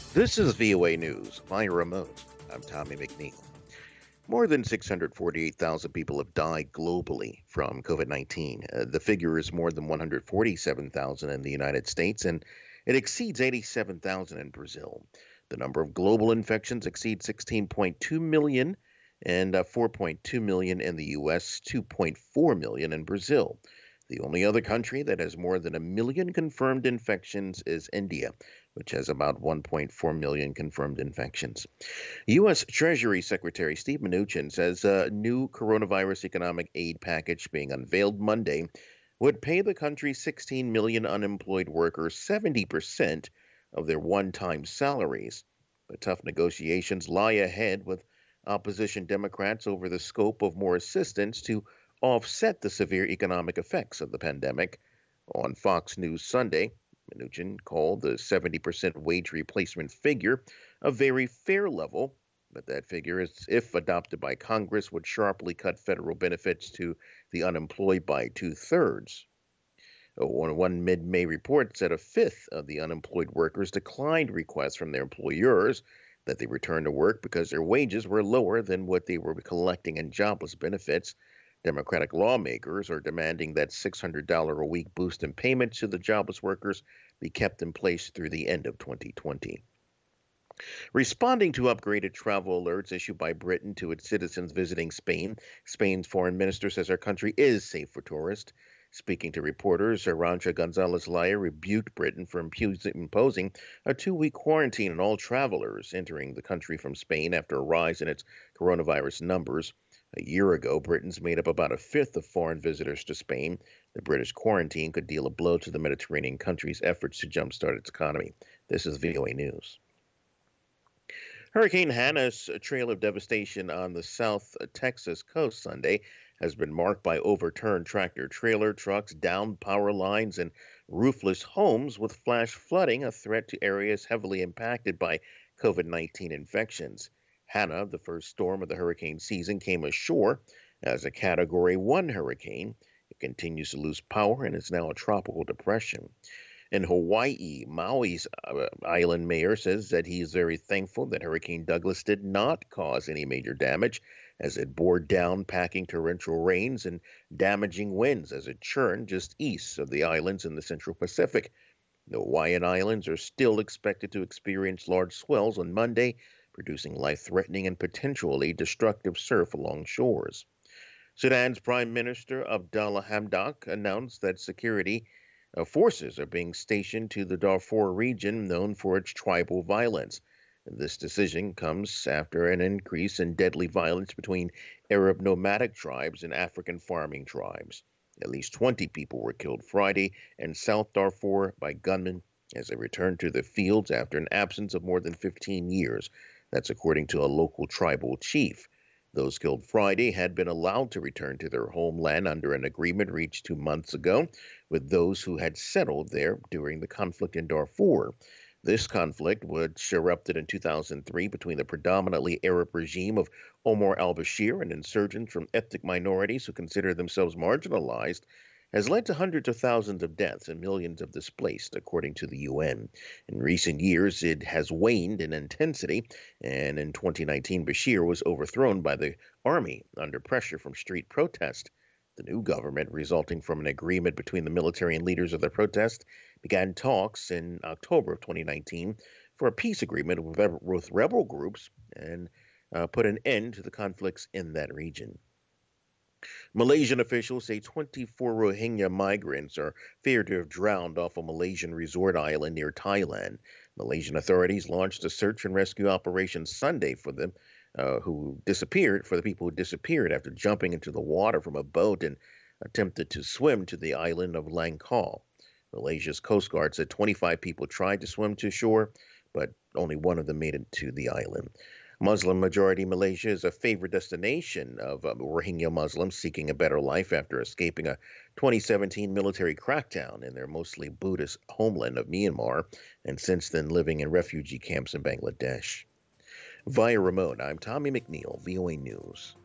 This is VOA News via remote. I'm Tommy McNeil. More than 648,000 people have died globally from COVID 19. The figure is more than 147,000 in the United States, and it exceeds 87,000 in Brazil. The number of global infections exceeds 16.2 million and 4.2 million in the U.S., 2.4 million in Brazil. The only other country that has more than a million confirmed infections is India, which has about 1.4 million confirmed infections. U.S. Treasury Secretary Steve Mnuchin says a new coronavirus economic aid package being unveiled Monday would pay the country's 16 million unemployed workers 70% of their one-time salaries. But tough negotiations lie ahead with opposition Democrats over the scope of more assistance to offset the severe economic effects of the pandemic. On Fox News Sunday, Mnuchin called the 70% wage replacement figure a very fair level, but that figure, if adopted by Congress, would sharply cut federal benefits to the unemployed by two-thirds. One mid-May report said a fifth of the unemployed workers declined requests from their employers that they return to work because their wages were lower than what they were collecting in jobless benefits. Democratic lawmakers are demanding that $600 a week boost in payments to the jobless workers be kept in place through the end of 2020. Responding to upgraded travel alerts issued by Britain to its citizens visiting Spain, Spain's foreign minister says our country is safe for tourists. Speaking to reporters, Arantxa Gonzalez-Laya rebuked Britain for imposing a two-week quarantine on all travelers entering the country from Spain after a rise in its coronavirus numbers. A year ago, Britons made up about a fifth of foreign visitors to Spain. The British quarantine could deal a blow to the Mediterranean country's efforts to jumpstart its economy. This is VOA News. Hurricane Hannah's trail of devastation on the South Texas coast Sunday has been marked by overturned tractor-trailer trucks, downed power lines, and roofless homes, with flash flooding a threat to areas heavily impacted by COVID-19 infections. Hannah, the first storm of the hurricane season, came ashore as a Category 1 hurricane. It continues to lose power and is now a tropical depression. In Hawaii, Maui's island mayor says that he is very thankful that Hurricane Douglas did not cause any major damage as it bore down, packing torrential rains and damaging winds as it churned just east of the islands in the Central Pacific. The Hawaiian Islands are still expected to experience large swells on Monday, producing life-threatening and potentially destructive surf along shores. Sudan's Prime Minister Abdallah Hamdok announced that security forces are being stationed to the Darfur region, known for its tribal violence. This decision comes after an increase in deadly violence between Arab nomadic tribes and African farming tribes. At least 20 people were killed Friday in South Darfur by gunmen as they returned to the fields after an absence of more than 15 years. That's according to a local tribal chief. Those killed Friday had been allowed to return to their homeland under an agreement reached 2 months ago with those who had settled there during the conflict in Darfur. This conflict, which erupted in 2003 between the predominantly Arab regime of Omar al-Bashir and insurgents from ethnic minorities who consider themselves marginalized, has led to hundreds of thousands of deaths and millions of displaced, according to the UN. In recent years, it has waned in intensity, and in 2019, Bashir was overthrown by the army under pressure from street protest. The new government, resulting from an agreement between the military and leaders of the protest, began talks in October of 2019 for a peace agreement with rebel groups and put an end to the conflicts in that region. Malaysian officials say 24 Rohingya migrants are feared to have drowned off a Malaysian resort island near Thailand. Malaysian authorities launched a search and rescue operation Sunday for them for the people who disappeared after jumping into the water from a boat and attempted to swim to the island of Langkaw. Malaysia's Coast Guard said 25 people tried to swim to shore, but only one of them made it to the island. Muslim-majority Malaysia is a favorite destination of Rohingya Muslims seeking a better life after escaping a 2017 military crackdown in their mostly Buddhist homeland of Myanmar, and since then living in refugee camps in Bangladesh. Via remote, I'm Tommy McNeil, VOA News.